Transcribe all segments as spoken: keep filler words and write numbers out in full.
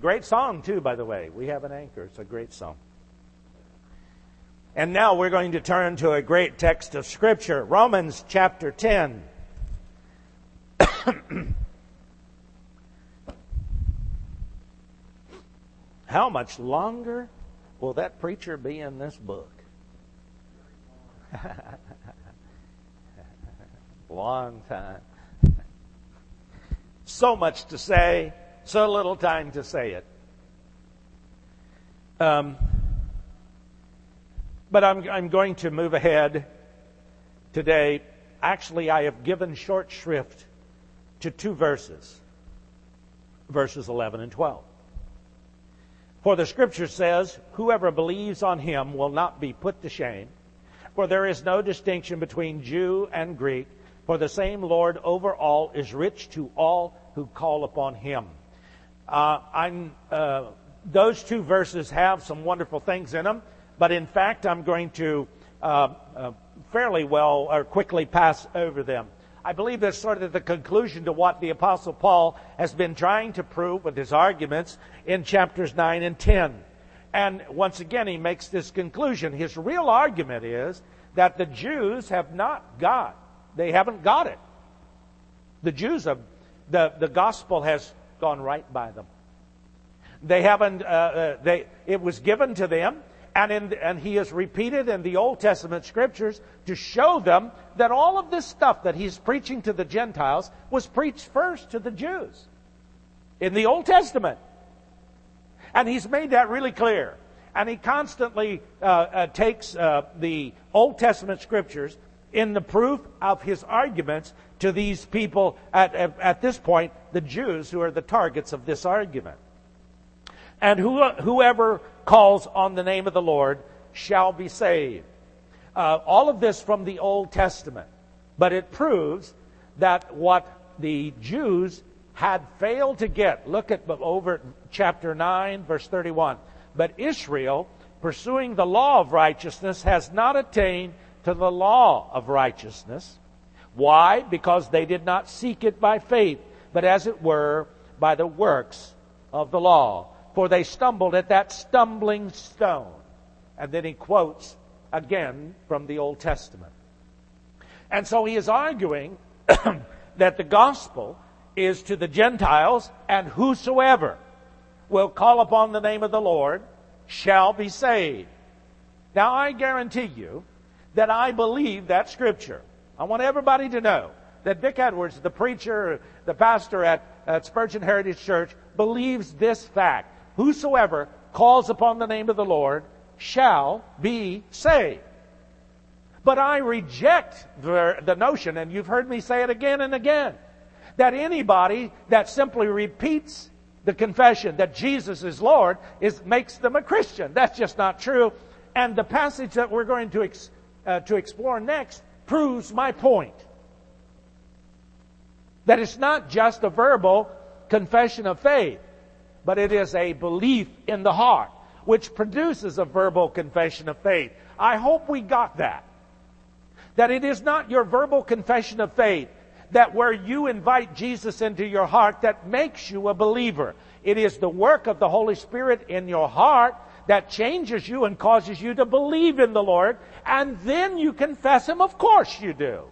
Great song, too, by the way. We have an anchor. It's a great song. And now we're going to turn to a great text of Scripture, Romans chapter ten. How much longer will that preacher be in this book? Long time. So much to say, so little time to say it. Um, but I'm, I'm going to move ahead today. Actually, I have given short shrift to two verses, verses eleven and twelve. For the Scripture says, whoever believes on him will not be put to shame. For there is no distinction between Jew and Greek. For the same Lord over all is rich to all who call upon him. Uh, I'm, uh, those two verses have some wonderful things in them. But in fact, I'm going to uh, uh, fairly well or quickly pass over them. I believe that's sort of the conclusion to what the Apostle Paul has been trying to prove with his arguments in chapters nine and ten. And once again, he makes this conclusion. His real argument is that the Jews have not got, they haven't got it. The Jews have, the, the gospel has gone right by them. They haven't, uh, uh, they, it was given to them. And, in, and he has repeated in the Old Testament Scriptures to show them that all of this stuff that he's preaching to the Gentiles was preached first to the Jews in the Old Testament. And he's made that really clear. And he constantly uh, uh, takes uh, the Old Testament Scriptures in the proof of his arguments to these people at, at, at this point, the Jews who are the targets of this argument. And who, whoever calls on the name of the Lord shall be saved. Uh, all of this from the Old Testament. But it proves that what the Jews had failed to get. Look at over chapter nine, verse thirty-one. But Israel, pursuing the law of righteousness, has not attained to the law of righteousness. Why? Because they did not seek it by faith, but as it were, by the works of the law. For they stumbled at that stumbling stone. And then he quotes again from the Old Testament. And so he is arguing that the gospel is to the Gentiles, and whosoever will call upon the name of the Lord shall be saved. Now I guarantee you that I believe that Scripture. I want everybody to know that Dick Edwards, the preacher, the pastor at, at Spurgeon Heritage Church, believes this fact. Whosoever calls upon the name of the Lord shall be saved. But I reject the, the notion, and you've heard me say it again and again, that anybody that simply repeats the confession that Jesus is Lord is makes them a Christian. That's just not true. And the passage that we're going to ex, uh, to explore next proves my point. That it's not just a verbal confession of faith, but it is a belief in the heart, which produces a verbal confession of faith. I hope we got that. That it is not your verbal confession of faith that where you invite Jesus into your heart that makes you a believer. It is the work of the Holy Spirit in your heart that changes you and causes you to believe in the Lord, and then you confess Him. Of course you do.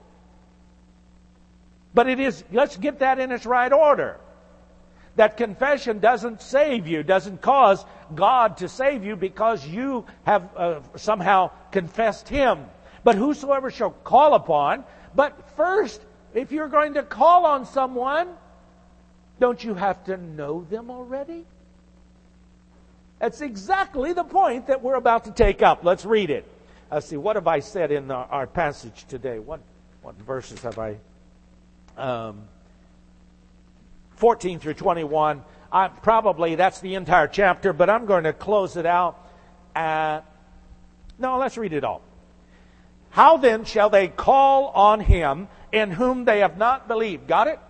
But it is, let's get that in its right order. That confession doesn't save you, doesn't cause God to save you because you have uh, somehow confessed Him. But whosoever shall call upon, but first, if you're going to call on someone, don't you have to know them already? That's exactly the point that we're about to take up. Let's read it. Let's see, what have I said in our, our passage today? What, what verses have I... Um, fourteen through twenty-one. I, probably that's the entire chapter, but I'm going to close it out at... No, let's read it all. How then shall they call on Him in whom they have not believed? Got it?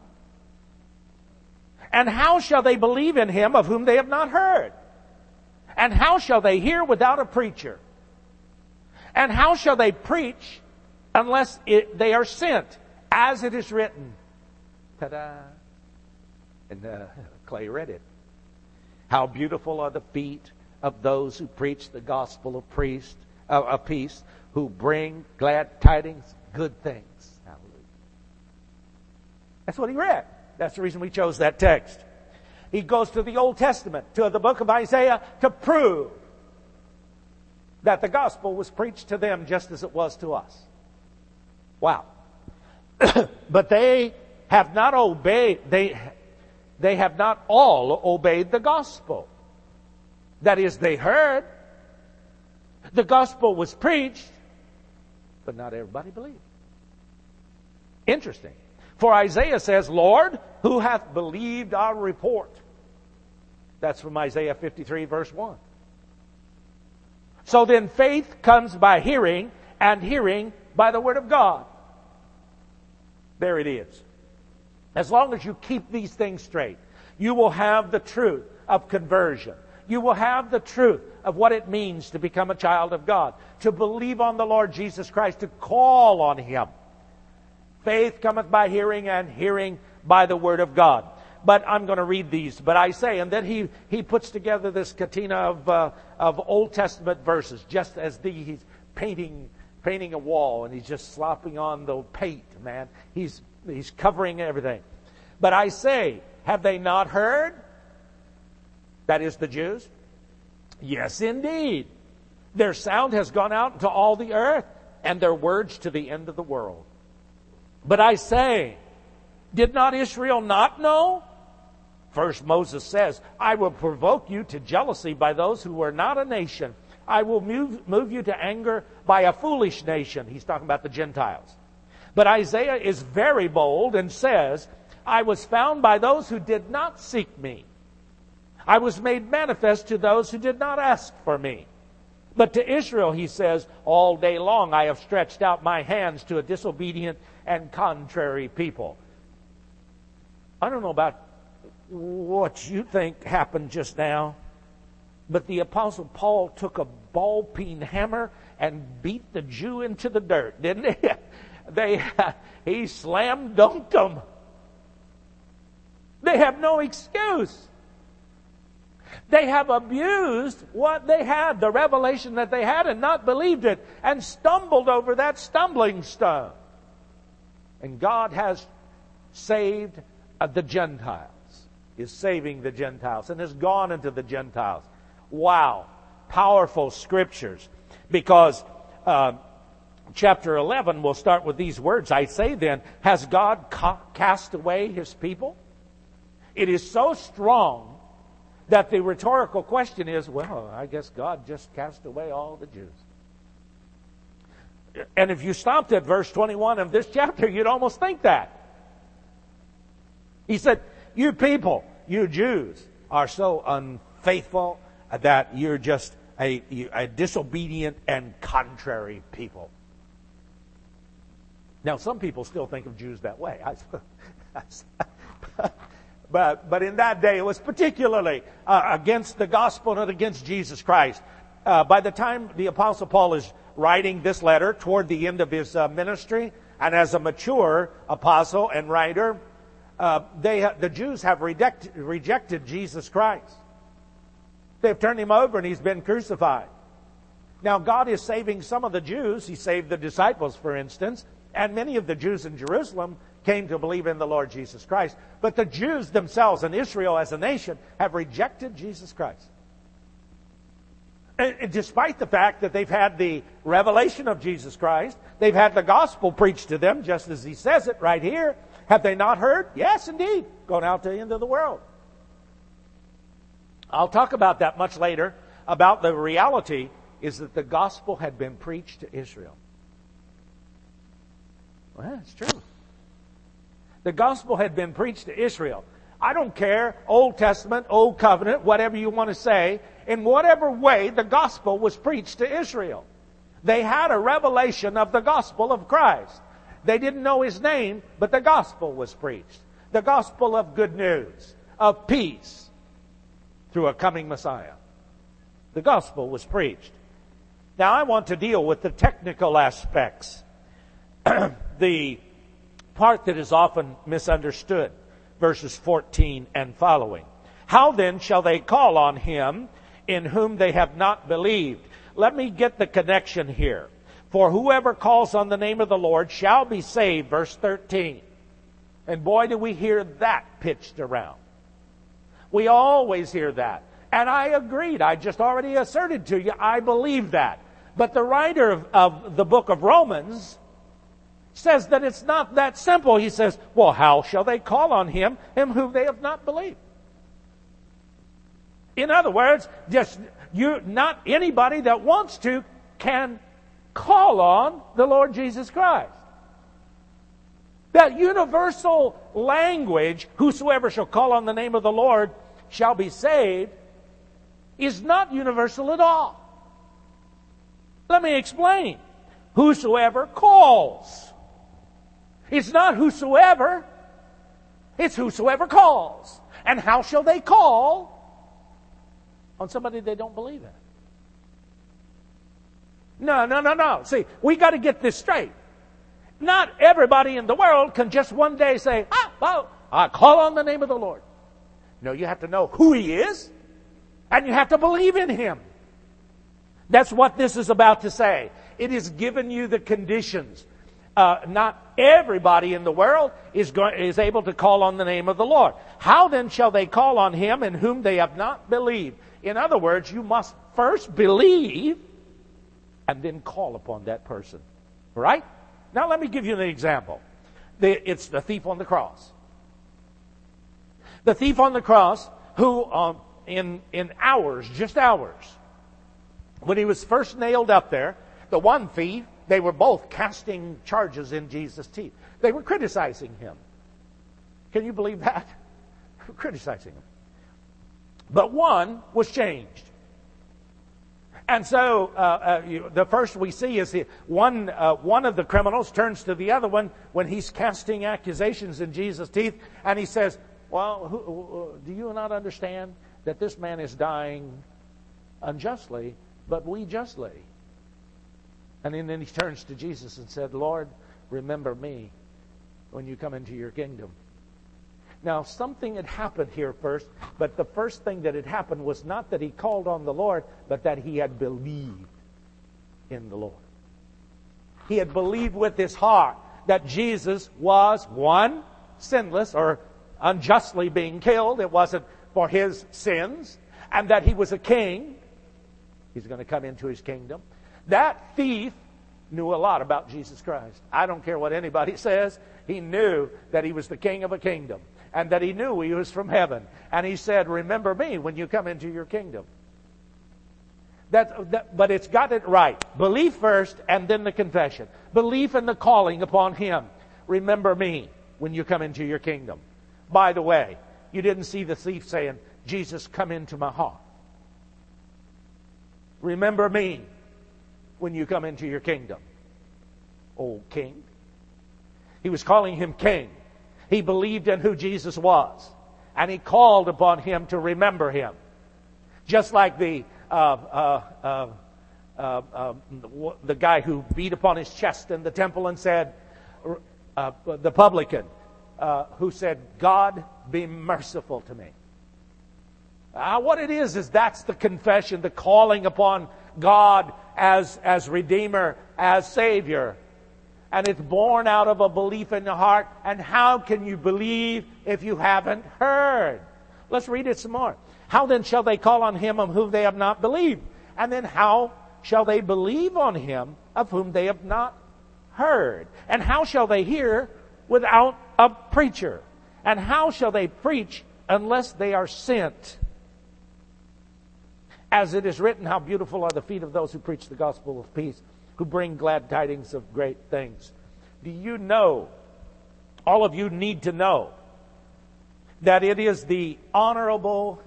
And how shall they believe in Him of whom they have not heard? And how shall they hear without a preacher? And how shall they preach unless it, they are sent? As it is written. Ta-da. And uh, Clay read it. How beautiful are the feet of those who preach the gospel of priest, uh, of peace, who bring glad tidings, good things. Hallelujah. That's what he read. That's the reason we chose that text. He goes to the Old Testament, to the book of Isaiah, to prove that the gospel was preached to them just as it was to us. Wow. But they have not obeyed, they, they have not all obeyed the gospel. That is, they heard. The gospel was preached, but not everybody believed. Interesting. For Isaiah says, Lord, who hath believed our report? That's from Isaiah fifty-three, verse one. So then faith comes by hearing, and hearing by the word of God. There it is. As long as you keep these things straight, you will have the truth of conversion. You will have the truth of what it means to become a child of God, to believe on the Lord Jesus Christ, to call on Him. Faith cometh by hearing, and hearing by the word of God. But I'm going to read these. But I say, and then he, he puts together this catena of uh, of Old Testament verses, just as the, he's painting painting a wall, and he's just slopping on the paint, man. He's he's covering everything. But I say, have they not heard? That is the Jews. Yes, indeed. Their sound has gone out into all the earth, and their words to the end of the world. But I say, did not Israel not know? First Moses says, I will provoke you to jealousy by those who are not a nation. I will move, move you to anger by a foolish nation. He's talking about the Gentiles. But Isaiah is very bold and says, I was found by those who did not seek me. I was made manifest to those who did not ask for me. But to Israel, he says, all day long I have stretched out my hands to a disobedient and contrary people. I don't know about what you think happened just now, but the Apostle Paul took a ball-peen hammer and beat the Jew into the dirt, didn't he? They, he slam dunked them. They have no excuse. They have abused what they had, the revelation that they had, and not believed it, and stumbled over that stumbling stone. And God has saved the Gentiles, is saving the Gentiles, and has gone into the Gentiles. Wow. Powerful scriptures. Because uh, chapter eleven will start with these words. I say then, has God ca- cast away His people? It is so strong that the rhetorical question is, well, I guess God just cast away all the Jews. And if you stopped at verse twenty-one of this chapter, you'd almost think that. He said, you people, you Jews, are so unfaithful that you're just a, a disobedient and contrary people. Now, some people still think of Jews that way. But, but in that day, it was particularly uh, against the gospel and against Jesus Christ. Uh, by the time the Apostle Paul is writing this letter toward the end of his uh, ministry, and as a mature apostle and writer, uh, they ha- the Jews have reject- rejected Jesus Christ. They've turned Him over and He's been crucified. Now, God is saving some of the Jews. He saved the disciples, for instance, and many of the Jews in Jerusalem came to believe in the Lord Jesus Christ. But the Jews themselves and Israel as a nation have rejected Jesus Christ. And despite the fact that they've had the revelation of Jesus Christ, they've had the gospel preached to them, just as He says it right here. Have they not heard? Yes, indeed. Going out to the end of the world. I'll talk about that much later, about the reality is that the gospel had been preached to Israel. Well, it's true. The gospel had been preached to Israel. I don't care, Old Testament, Old Covenant, whatever you want to say. In whatever way, the gospel was preached to Israel. They had a revelation of the gospel of Christ. They didn't know His name, but the gospel was preached. The gospel of good news, of peace, through a coming Messiah. The gospel was preached. Now I want to deal with the technical aspects. The part that is often misunderstood, verses fourteen and following. How then shall they call on him in whom they have not believed? Let me get the connection here. For whoever calls on the name of the Lord shall be saved, verse thirteen. And boy, do we hear that pitched around. We always hear that. And I agreed. I just already asserted to you, I believe that. But the writer of, of the book of Romans says that it's not that simple. He says, well, how shall they call on him in whom they have not believed? In other words, just you, not anybody that wants to can call on the Lord Jesus Christ. That universal language, whosoever shall call on the name of the Lord shall be saved, is not universal at all. Let me explain. Whosoever calls. It's not whosoever. It's whosoever calls. And how shall they call on somebody they don't believe in? No, no, no, no. See, we got to get this straight. Not everybody in the world can just one day say, ah, well, I call on the name of the Lord. No, you have to know who He is, and you have to believe in Him. That's what this is about to say. It is given you the conditions. Uh, not everybody in the world is going, is able to call on the name of the Lord. How then shall they call on Him in whom they have not believed? In other words, you must first believe and then call upon that person. Right? Now let me give you an example. The, it's the thief on the cross. The thief on the cross who um, in, in hours, just hours, when he was first nailed up there, the one thief, they were both casting charges in Jesus' teeth. They were criticizing him. Can you believe that? Criticizing him. But one was changed. And so uh, uh, you, the first we see is the, one, uh, one of the criminals turns to the other one when he's casting accusations in Jesus' teeth, and he says, well, who, who, do you not understand that this man is dying unjustly, but we justly? And then, then he turns to Jesus and said, Lord, remember me when you come into your kingdom. Now, something had happened here first, but the first thing that had happened was not that he called on the Lord, but that he had believed in the Lord. He had believed with his heart that Jesus was, one, sinless or unjustly being killed. It wasn't for his sins. And that he was a king. He's going to come into his kingdom. That thief knew a lot about Jesus Christ. I don't care what anybody says. He knew that he was the king of a kingdom. And that he knew he was from heaven. And he said, remember me when you come into your kingdom. That, that, but it's got it right. Belief first and then the confession. Belief in the calling upon him. Remember me when you come into your kingdom. By the way, you didn't see the thief saying, Jesus, come into my heart. Remember me when you come into your kingdom. Oh, king. He was calling him king. He believed in who Jesus was. And he called upon him to remember him. Just like the uh, uh, uh, uh, uh, the guy who beat upon his chest in the temple and said, uh, the publican uh, who said, God, be merciful to me. Uh, what it is, is that's the confession, the calling upon God as, as Redeemer, as Savior. And it's born out of a belief in the heart. And how can you believe if you haven't heard? Let's read it some more. How then shall they call on him of whom they have not believed? And then how shall they believe on him of whom they have not heard? And how shall they hear without a preacher? And how shall they preach unless they are sent? As it is written, how beautiful are the feet of those who preach the gospel of peace, who bring glad tidings of great things. Do you know, all of you need to know, that it is the honorable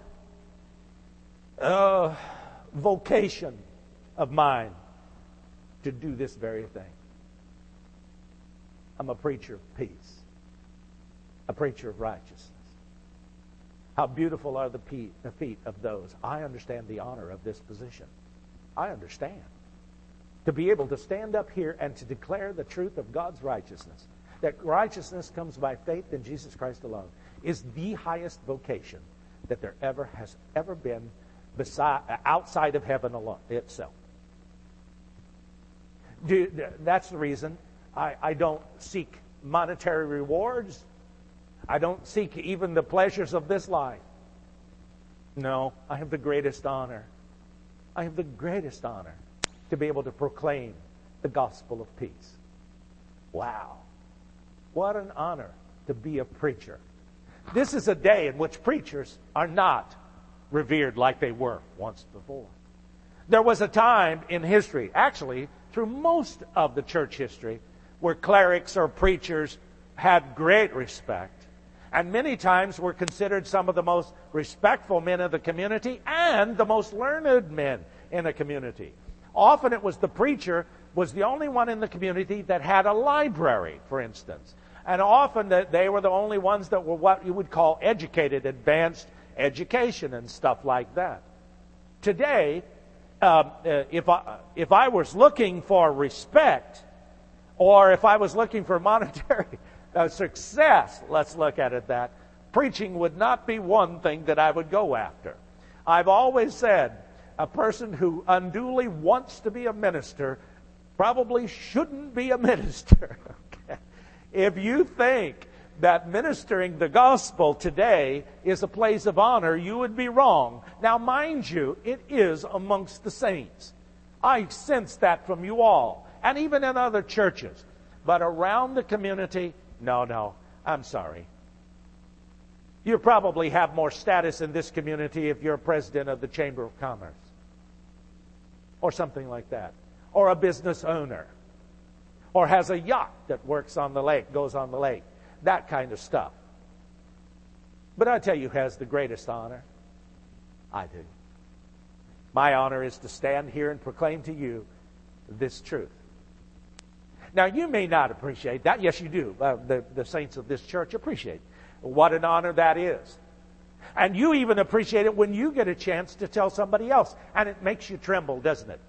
uh, vocation of mine to do this very thing. I'm a preacher of peace, a preacher of righteousness. How beautiful are the feet of those. I understand the honor of this position. I understand. To be able to stand up here and to declare the truth of God's righteousness, that righteousness comes by faith in Jesus Christ alone, is the highest vocation that there ever has ever been beside, outside of heaven alone itself. Do, that's the reason I, I don't seek monetary rewards. I don't seek even the pleasures of this life. No, I have the greatest honor. I have the greatest honor to be able to proclaim the gospel of peace. Wow. What an honor to be a preacher. This is a day in which preachers are not revered like they were once before. There was a time in history, actually through most of the church history, where clerics or preachers had great respect, and many times were considered some of the most respectful men of the community and the most learned men in a community. Often it was the preacher was the only one in the community that had a library, for instance. And often that they were the only ones that were what you would call educated, advanced education and stuff like that. Today, uh, if I, if I was looking for respect, or if I was looking for monetary uh, success, let's look at it that, preaching would not be one thing that I would go after. I've always said a person who unduly wants to be a minister probably shouldn't be a minister. Okay? If you think that ministering the gospel today is a place of honor, you would be wrong. Now, mind you, it is amongst the saints. I sense that from you all, and even in other churches. But around the community, no, no, I'm sorry. You probably have more status in this community if you're president of the Chamber of Commerce, or something like that, or a business owner, or has a yacht that works on the lake, goes on the lake, that kind of stuff. But I tell you who has the greatest honor? I do. My honor is to stand here and proclaim to you this truth. Now, you may not appreciate that. Yes, you do. Uh, the, the saints of this church appreciate what an honor that is. And you even appreciate it when you get a chance to tell somebody else. And it makes you tremble, doesn't it?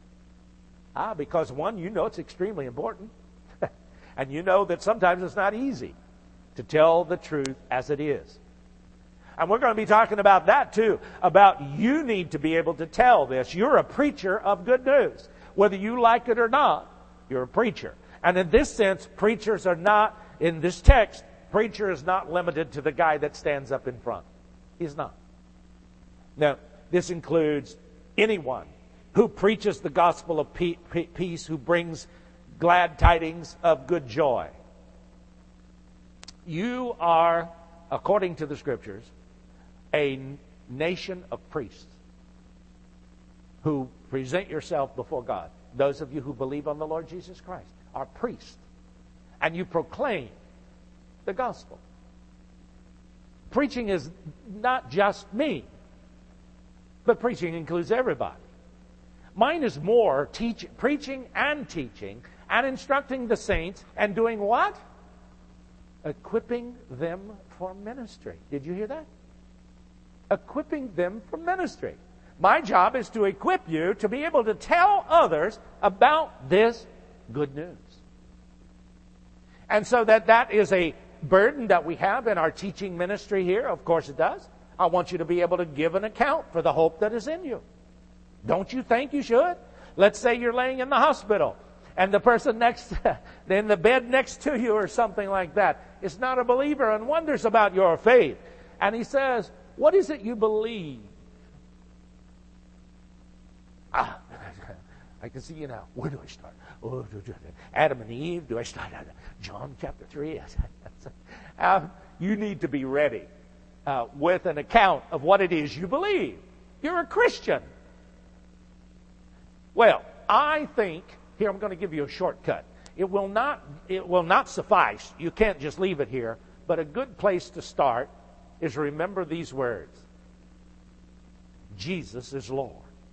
Ah, because one, you know it's extremely important. And you know that sometimes it's not easy to tell the truth as it is. And we're going to be talking about that too, about you need to be able to tell this. You're a preacher of good news. Whether you like it or not, you're a preacher. And in this sense, preachers are not, in this text, preacher is not limited to the guy that stands up in front. He's not. Now, this includes anyone who preaches the gospel of peace, who brings glad tidings of good joy. You are, according to the Scriptures, a nation of priests who present yourself before God. Those of you who believe on the Lord Jesus Christ are priests. And you proclaim the gospel. Preaching is not just me, but preaching includes everybody. Mine is more teach, preaching and teaching and instructing the saints and doing what? Equipping them for ministry. Did you hear that? Equipping them for ministry. My job is to equip you to be able to tell others about this good news. And so that that is a burden that we have in our teaching ministry here. Of course it does. I want you to be able to give an account for the hope that is in you. Don't you think you should? Let's say you're laying in the hospital and the person next, in the bed next to you or something like that is not a believer and wonders about your faith. And he says, what is it you believe? Ah, I can see you now. Where do I start? Oh, Adam and Eve. Do I start at John chapter three? uh, you need to be ready uh, with an account of what it is you believe. You're a Christian. Well, I think, here I'm going to give you a shortcut. It will not, it will not suffice. You can't just leave it here. But a good place to start is remember these words. Jesus is Lord.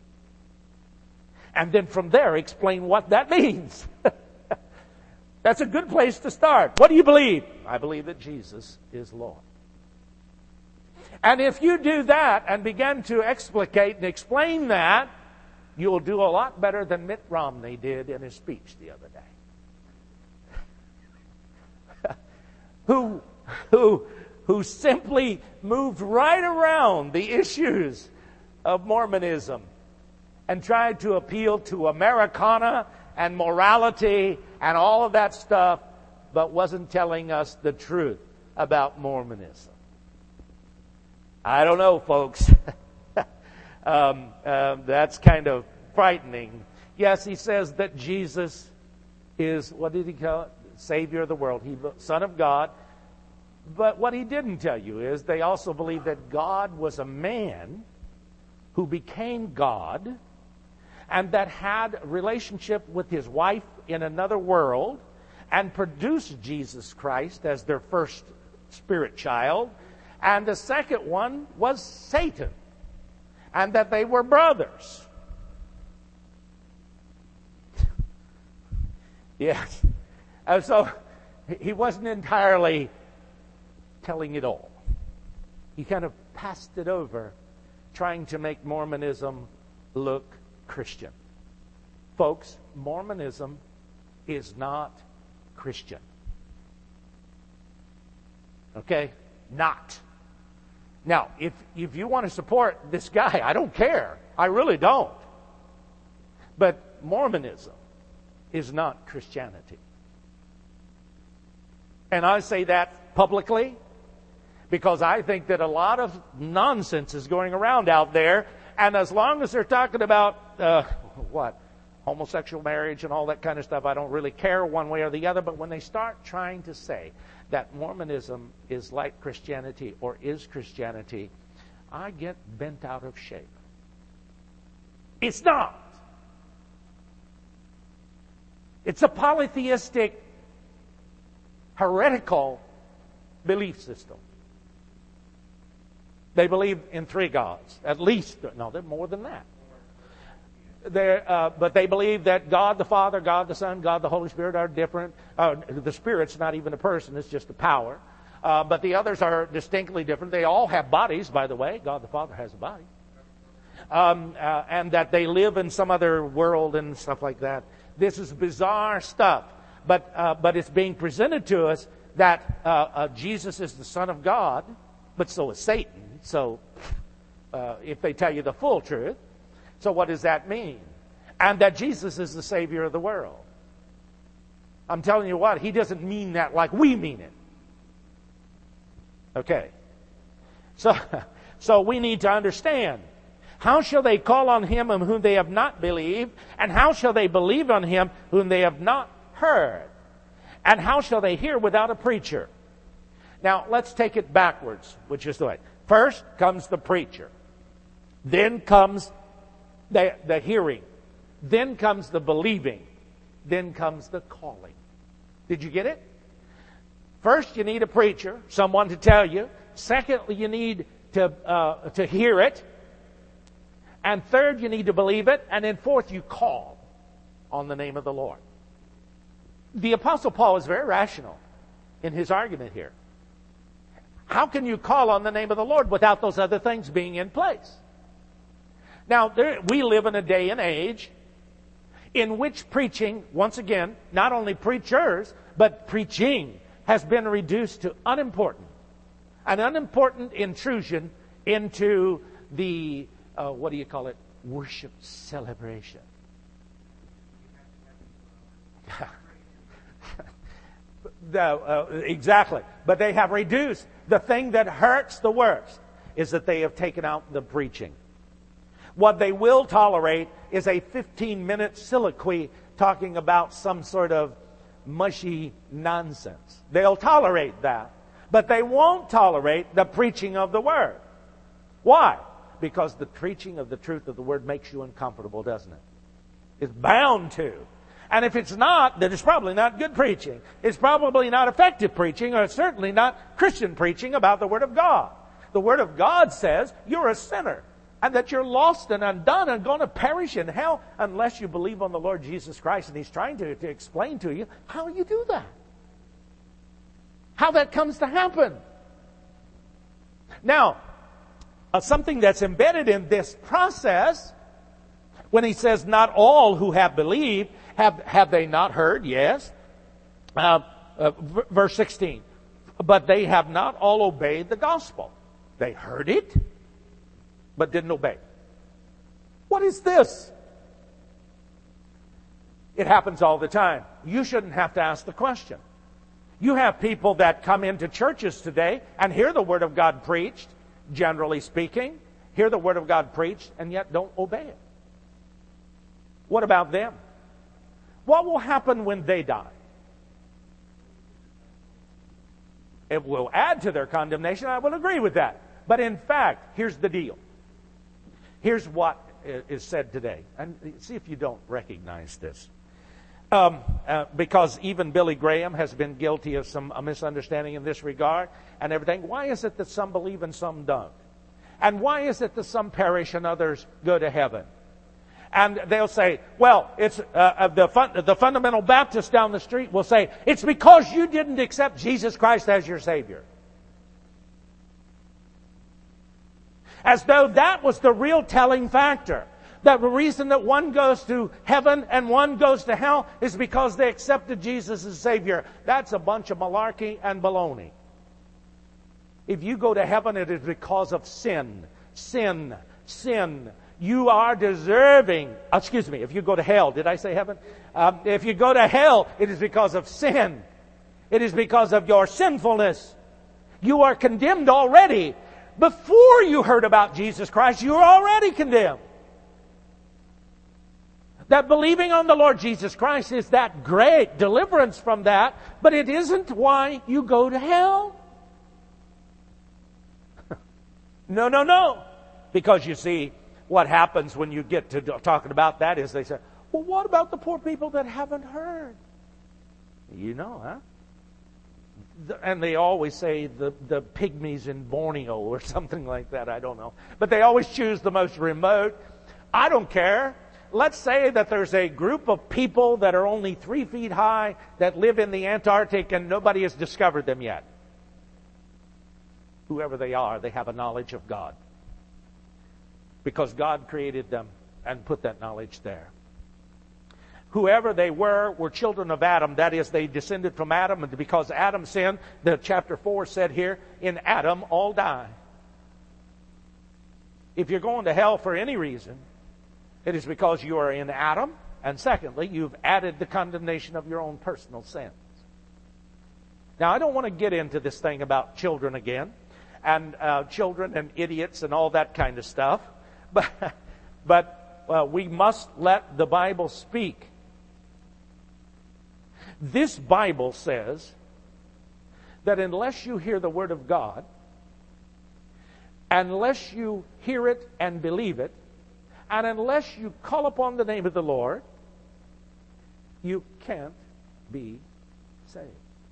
And then from there, explain what that means. That's a good place to start. What do you believe? I believe that Jesus is Lord. And if you do that and begin to explicate and explain that, you'll do a lot better than Mitt Romney did in his speech the other day. who, who, who simply moved right around the issues of Mormonism and tried to appeal to Americana and morality and all of that stuff, but wasn't telling us the truth about Mormonism. I don't know, folks. um, uh, that's kind of frightening. Yes, he says that Jesus is, what did he call it? Savior of the world. He, Son of God. But what he didn't tell you is they also believe that God was a man who became God and that had a relationship with his wife in another world and produced Jesus Christ as their first spirit child. And the second one was Satan, and that they were brothers. Yes. And so he wasn't entirely telling it all. He kind of passed it over, trying to make Mormonism look Christian. Folks, Mormonism is not Christian. Okay? Not. Now, if, if you want to support this guy, I don't care. I really don't. But Mormonism is not Christianity. And I say that publicly because I think that a lot of nonsense is going around out there. And as long as they're talking about, uh, what, homosexual marriage and all that kind of stuff, I don't really care one way or the other. But when they start trying to say that Mormonism is like Christianity or is Christianity, I get bent out of shape. It's not. It's a polytheistic, heretical belief system. They believe in three gods, at least. No, they're more than that. They're, uh, but they believe that God the Father, God the Son, God the Holy Spirit are different. Uh, the Spirit's not even a person, it's just a power. Uh, but the others are distinctly different. They all have bodies, by the way. God the Father has a body. Um, uh, and that they live in some other world and stuff like that. This is bizarre stuff. But, uh, but it's being presented to us that uh, uh, Jesus is the Son of God, but so is Satan. So uh, if they tell you the full truth, so what does that mean? And that Jesus is the Savior of the world. I'm telling you what, he doesn't mean that like we mean it. Okay. So, so we need to understand. How shall they call on him on whom they have not believed? And how shall they believe on him whom they have not heard? And how shall they hear without a preacher? Now, let's take it backwards, which is the way. First comes the preacher. Then comes the, the hearing. Then comes the believing. Then comes the calling. Did you get it? First, you need a preacher, someone to tell you. Secondly, you need to uh, to hear it. And third, you need to believe it. And then fourth, you call on the name of the Lord. The Apostle Paul is very rational in his argument here. How can you call on the name of the Lord without those other things being in place? Now, there, we live in a day and age in which preaching, once again, not only preachers, but preaching has been reduced to unimportant. An unimportant intrusion into the, uh, what do you call it, worship celebration. the, uh, exactly. But they have reduced. The thing that hurts the worst is that they have taken out the preaching. What they will tolerate is a fifteen-minute soliloquy talking about some sort of mushy nonsense. They'll tolerate that. But they won't tolerate the preaching of the Word. Why? Because the preaching of the truth of the Word makes you uncomfortable, doesn't it? It's bound to. And if it's not, then it's probably not good preaching. It's probably not effective preaching, or it's certainly not Christian preaching about the Word of God. The Word of God says you're a sinner, and that you're lost and undone and going to perish in hell unless you believe on the Lord Jesus Christ. And He's trying to, to explain to you how you do that. How that comes to happen. Now, uh, something that's embedded in this process, when he says not all who have believed, have, have they not heard? Yes. Uh, uh, v- verse sixteen. But they have not all obeyed the gospel. They heard it, but didn't obey. What is this? It happens all the time. You shouldn't have to ask the question. You have people that come into churches today and hear the Word of God preached, generally speaking, hear the Word of God preached, and yet don't obey it. What about them? What will happen when they die? It will add to their condemnation. I will agree with that. But in fact, here's the deal. Here's what is said today. And see if you don't recognize this. Um, uh, because even Billy Graham has been guilty of some a misunderstanding in this regard and everything. Why is it that some believe and some don't? And why is it that some perish and others go to heaven? And they'll say, well, it's uh, the fun, the fundamental Baptist down the street will say, it's because you didn't accept Jesus Christ as your Savior. As though that was the real telling factor. That the reason that one goes to heaven and one goes to hell is because they accepted Jesus as Savior. That's a bunch of malarkey and baloney. If you go to heaven, it is because of sin. Sin. Sin. You are deserving. Excuse me, if you go to hell, did I say heaven? Um, if you go to hell, it is because of sin. It is because of your sinfulness. You are condemned already. Before you heard about Jesus Christ, you were already condemned. That believing on the Lord Jesus Christ is that great deliverance from that, but it isn't why you go to hell. No, no, no. Because you see, what happens when you get to talking about that is they say, well, what about the poor people that haven't heard? You know, huh? And they always say the, the pygmies in Borneo or something like that. I don't know. But they always choose the most remote. I don't care. Let's say that there's a group of people that are only three feet high that live in the Antarctic and nobody has discovered them yet. Whoever they are, they have a knowledge of God. Because God created them and put that knowledge there. Whoever they were, were children of Adam. That is, they descended from Adam. And because Adam sinned, the chapter four said here, in Adam all die. If you're going to hell for any reason, it is because you are in Adam. And secondly, you've added the condemnation of your own personal sins. Now, I don't want to get into this thing about children again. And uh, children and idiots and all that kind of stuff. But, but uh, we must let the Bible speak. This Bible says that unless you hear the Word of God, unless you hear it and believe it, and unless you call upon the name of the Lord, you can't be saved.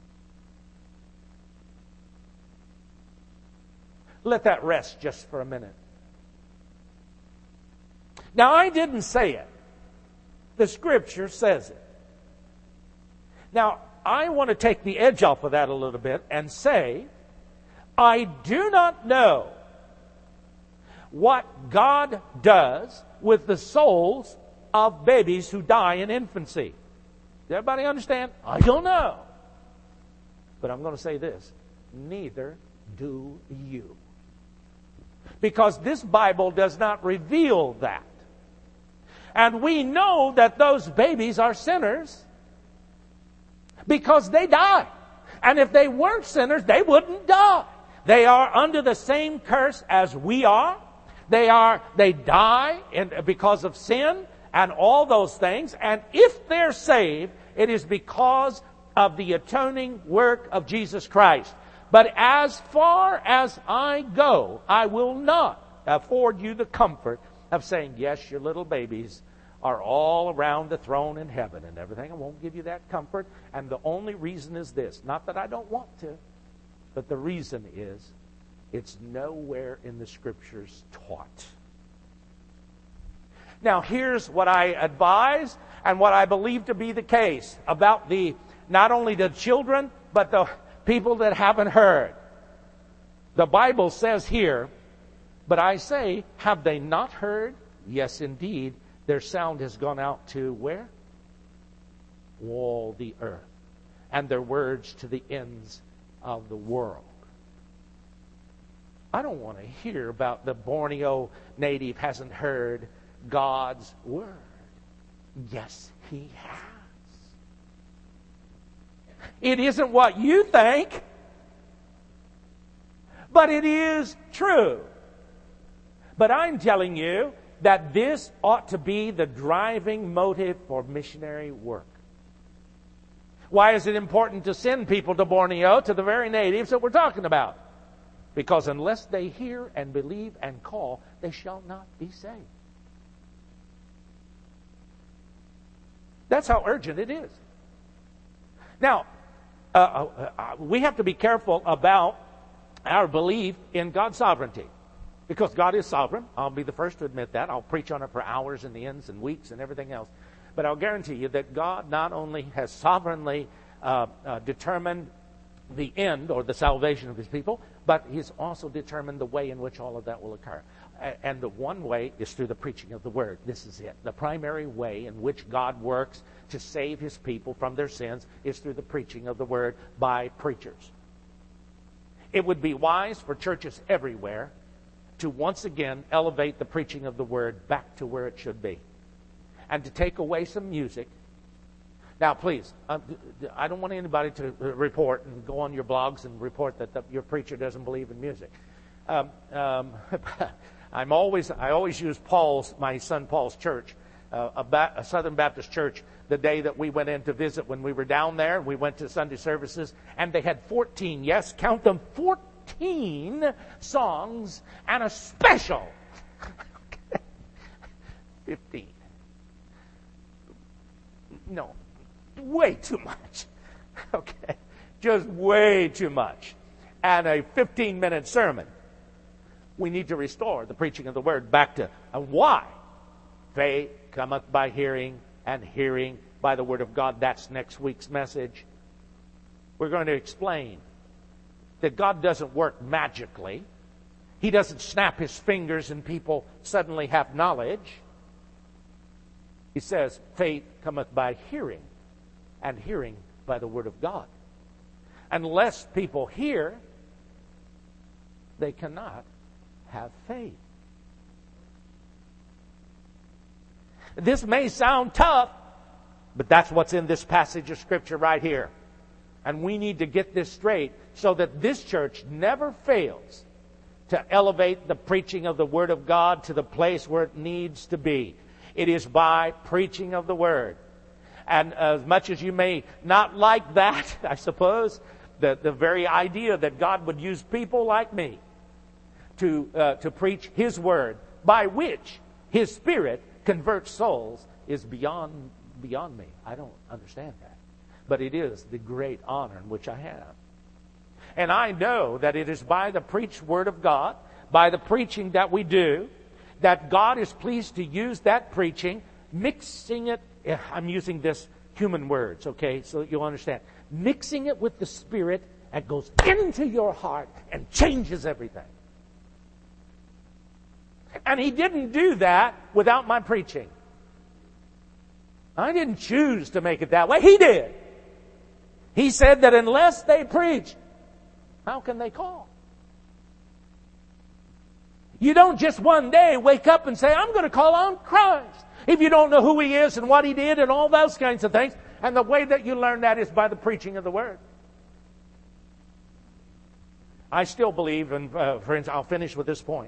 Let that rest just for a minute. Now, I didn't say it. The Scripture says it. Now, I want to take the edge off of that a little bit and say, I do not know what God does with the souls of babies who die in infancy. Does everybody understand? I don't know. But I'm going to say this. Neither do you. Because this Bible does not reveal that. And we know that those babies are sinners because they die. And if they weren't sinners, they wouldn't die. They are under the same curse as we are. They are, they die in, because of sin and all those things. And if they're saved, it is because of the atoning work of Jesus Christ. But as far as I go, I will not afford you the comfort of saying, yes, your little babies are all around the throne in heaven and everything. I won't give you that comfort. And the only reason is this. Not that I don't want to, but the reason is it's nowhere in the Scriptures taught. Now, here's what I advise and what I believe to be the case about the not only the children, but the people that haven't heard. The Bible says here, but I say, have they not heard? Yes, indeed. Their sound has gone out to where? All the earth. And their words to the ends of the world. I don't want to hear about the Borneo native hasn't heard God's word. Yes, he has. It isn't what you think, but it is true. But I'm telling you that this ought to be the driving motive for missionary work. Why is it important to send people to Borneo, to the very natives that we're talking about? Because unless they hear and believe and call, they shall not be saved. That's how urgent it is. Now, uh, uh, we have to be careful about our belief in God's sovereignty. Because God is sovereign. I'll be the first to admit that. I'll preach on it for hours and the ends and weeks and everything else. But I'll guarantee you that God not only has sovereignly uh, uh, determined the end or the salvation of His people, but He's also determined the way in which all of that will occur. And the one way is through the preaching of the Word. This is it. The primary way in which God works to save His people from their sins is through the preaching of the Word by preachers. It would be wise for churches everywhere to once again elevate the preaching of the Word back to where it should be. And to take away some music. Now, please, I don't want anybody to report and go on your blogs and report that the, your preacher doesn't believe in music. Um, um, I'm always, I always use Paul's, my son Paul's church, uh, a, ba- a Southern Baptist church, the day that we went in to visit when we were down there. We went to Sunday services, and they had fourteen, yes, count them, fourteen songs and a special. fifteen. No, way too much. Okay, just way too much. And a fifteen-minute sermon. We need to restore the preaching of the Word back to uh, why? Faith cometh by hearing, and hearing by the Word of God. That's next week's message. We're going to explain that God doesn't work magically. He doesn't snap His fingers and people suddenly have knowledge. He says, faith cometh by hearing, and hearing by the Word of God. Unless people hear, they cannot have faith. This may sound tough, but that's what's in this passage of Scripture right here. And we need to get this straight so that this church never fails to elevate the preaching of the Word of God to the place where it needs to be. It is by preaching of the Word. And as much as you may not like that, I suppose, the, the very idea that God would use people like me to, uh, to preach His Word, by which His Spirit converts souls, is beyond, beyond me. I don't understand that. But it is the great honor in which I have. And I know that it is by the preached Word of God, by the preaching that we do, that God is pleased to use that preaching, mixing it, I'm using this human words, okay, so you'll understand. Mixing it with the Spirit and goes into your heart and changes everything. And He didn't do that without my preaching. I didn't choose to make it that way. He did. He said that unless they preach, how can they call? You don't just one day wake up and say, I'm going to call on Christ. If you don't know who He is and what He did and all those kinds of things. And the way that you learn that is by the preaching of the Word. I still believe, and uh, friends, I'll finish with this point.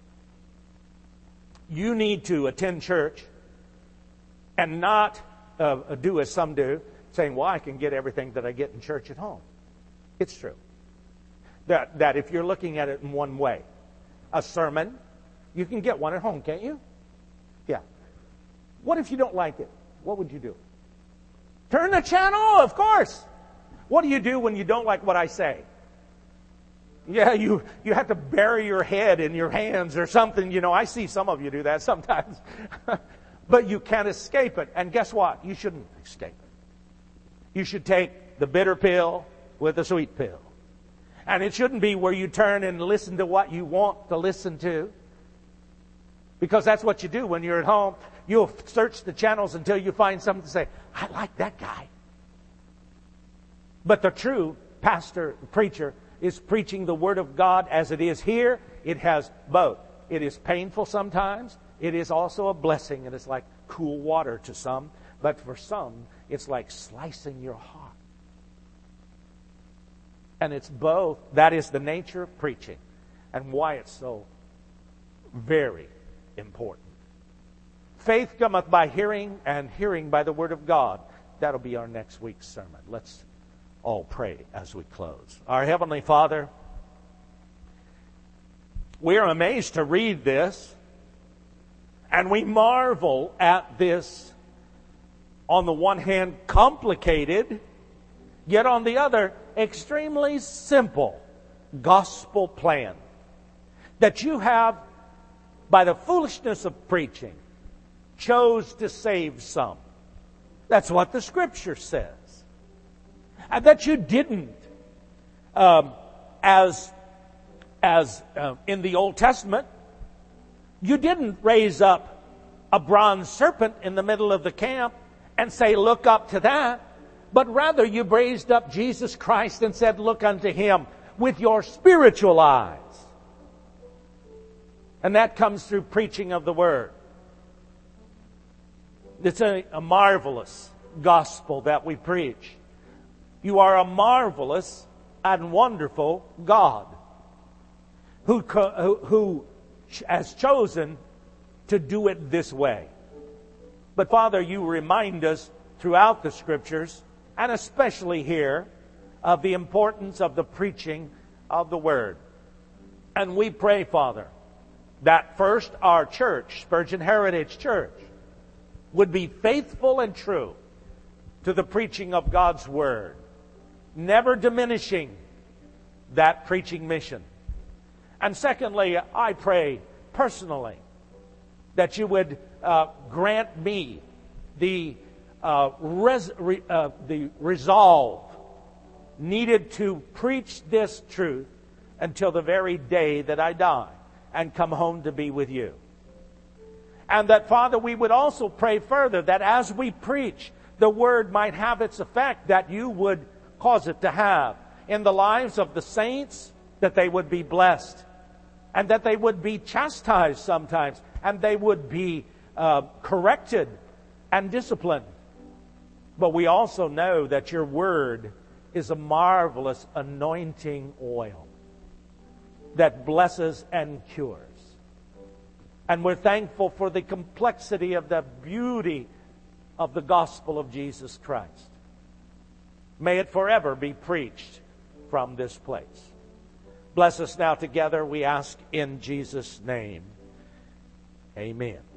You need to attend church and not uh, do as some do, saying, well, I can get everything that I get in church at home. It's true. That, that if you're looking at it in one way, a sermon, you can get one at home, can't you? Yeah. What if you don't like it? What would you do? Turn the channel, of course. What do you do when you don't like what I say? Yeah, you, you have to bury your head in your hands or something. You know, I see some of you do that sometimes. But you can't escape it. And guess what? You shouldn't escape it. You should take the bitter pill with the sweet pill. And it shouldn't be where you turn and listen to what you want to listen to. Because that's what you do when you're at home. You'll search the channels until you find something to say, I like that guy. But the true pastor, preacher is preaching the Word of God as it is here, it has both. It is painful sometimes. It is also a blessing, and it's like cool water to some. But for some, it's like slicing your heart. And it's both. That is the nature of preaching and why it's so very important. Faith cometh by hearing, and hearing by the Word of God. That'll be our next week's sermon. Let's all pray as we close. Our Heavenly Father, we are amazed to read this, and we marvel at this, on the one hand, complicated, yet on the other, extremely simple gospel plan that you have, by the foolishness of preaching, chose to save some. That's what the Scripture says. And that you didn't, um, as as uh, in the Old Testament, you didn't raise up a bronze serpent in the middle of the camp and say, look up to that. But rather you raised up Jesus Christ and said, look unto Him with your spiritual eyes. And that comes through preaching of the Word. It's a, a marvelous gospel that we preach. You are a marvelous and wonderful God who, who, who has chosen to do it this way. But Father, you remind us throughout the Scriptures, and especially here, of the importance of the preaching of the Word. And we pray, Father, that first our church, Spurgeon Heritage Church, would be faithful and true to the preaching of God's Word, never diminishing that preaching mission. And secondly, I pray personally that you would uh, grant me the uh, res- re- uh, the resolve needed to preach this truth until the very day that I die and come home to be with you. And that, Father, we would also pray further that as we preach, the Word might have its effect that you would cause it to have in the lives of the saints, that they would be blessed, and that they would be chastised sometimes, and they would be uh, corrected and disciplined. But we also know that your Word is a marvelous anointing oil that blesses and cures. And we're thankful for the complexity of the beauty of the gospel of Jesus Christ. May it forever be preached from this place. Bless us now together, we ask in Jesus' name. Amen.